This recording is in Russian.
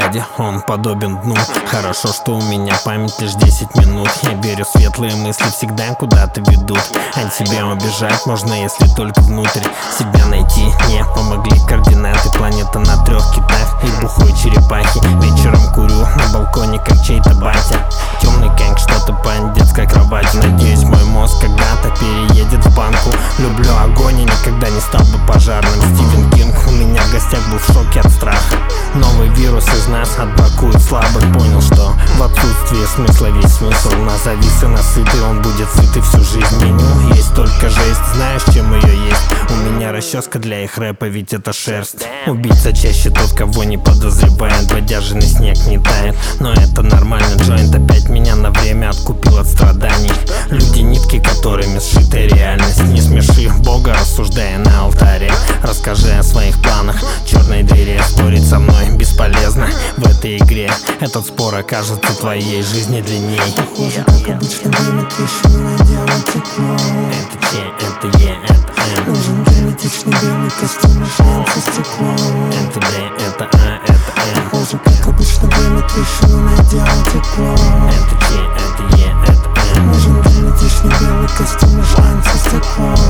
взгляде он подобен дну. Хорошо, что у меня память лишь 10 минут. Я верю, светлые мысли всегда куда-то ведут. От себя убежать можно, если только внутрь себя найти. Не помогли координаты. Планета на 3 китах и бухой черепахи. Вечером курю на балконе, как чей-то батя. Темный кэнг, что-то по детской кровати. Надеюсь, мой мозг когда-то переедет в банку. Люблю огонь и никогда не стал бы пожарным. Стивен Кинг у меня в гостях был в шоке от страха. Новый вирус из нас отбракует слабых. Понял, что в отсутствии смысла весь смысл. Назови сына сытый, он будет сытый всю жизнь. Меню есть только жесть, знаешь, чем ее есть? У меня расческа для их рэпа, ведь это шерсть. Убийца чаще тот, кого не подозревает. Бодяжный снег не тает, но это нормально. Джойнт опять меня на время откупил от страданий. Люди нитки, которыми сшита реальность. Не смеши Бога, рассуждая на алтаре. Расскажи о своих планах, черной дыре. Спорить со мной бесполезно в этой игре. Этот спор окажется твоей жизни длинней. Похоже, как обычно, время трещины делает тепло. Это Ч, это Е, это М. Нужен герметичный белый костюм и шлем со стеклом. Это Д, это А, это М. Похоже, как обычно, время трещины делает тепло. Это Ч, это Е, это М. Нужен герметичный белый костюм и шлем со стеклом.